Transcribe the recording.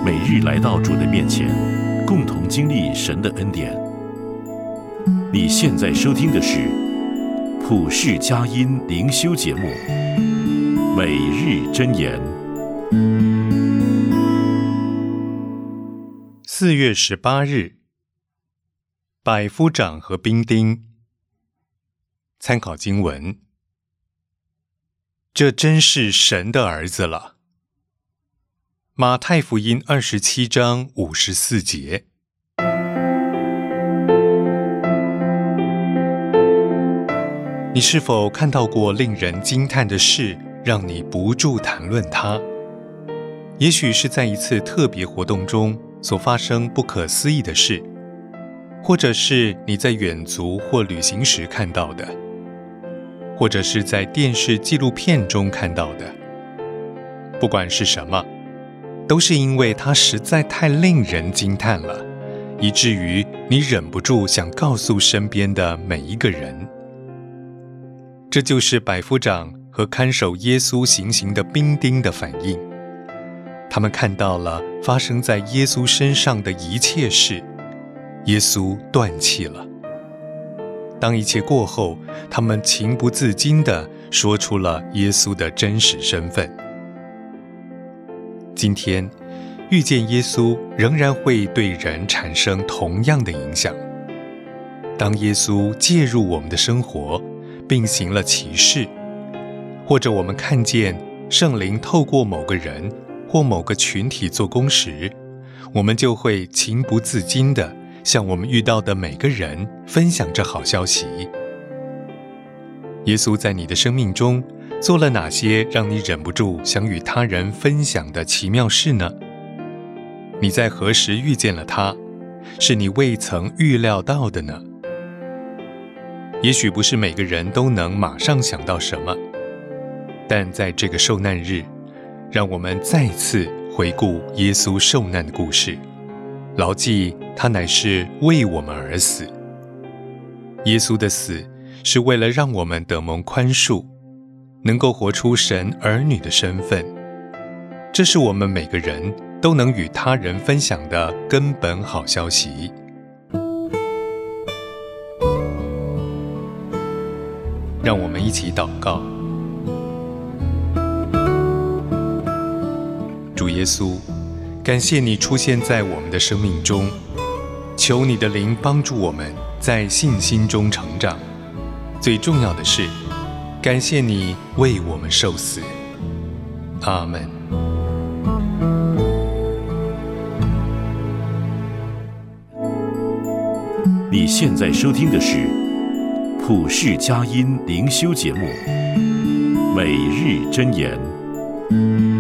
每日来到主的面前，共同经历神的恩典。你现在收听的是普世佳音灵修节目《每日箴言》。 4月18日，百夫长和兵丁。参考经文：这真是神的儿子了。马太福音27章54节。你是否看到过令人惊叹的事，让你不住谈论它？也许是在一次特别活动中所发生不可思议的事，或者是你在远足或旅行时看到的，或者是在电视纪录片中看到的。不管是什么，都是因为它实在太令人惊叹了，以至于你忍不住想告诉身边的每一个人。这就是百夫长和看守耶稣行刑的兵丁的反应。他们看到了发生在耶稣身上的一切事，耶稣断气了。当一切过后，他们情不自禁地说出了耶稣的真实身份。今天遇见耶稣仍然会对人产生同样的影响。当耶稣介入我们的生活，并行了奇事，或者我们看见圣灵透过某个人或某个群体做工时，我们就会情不自禁地向我们遇到的每个人分享这好消息。耶稣在你的生命中做了哪些让你忍不住想与他人分享的奇妙事呢？你在何时遇见了他，是你未曾预料到的呢？也许不是每个人都能马上想到什么，但在这个受难日，让我们再次回顾耶稣受难的故事，牢记他乃是为我们而死。耶稣的死是为了让我们得蒙宽恕，能够活出神儿女的身份。这是我们每个人都能与他人分享的根本好消息。让我们一起祷告。主耶稣，感谢你出现在我们的生命中，求你的灵帮助我们在信心中成长。最重要的是，感谢你为我们受死。阿们。 你现在收听的是普世佳音灵修节目《每日箴言》。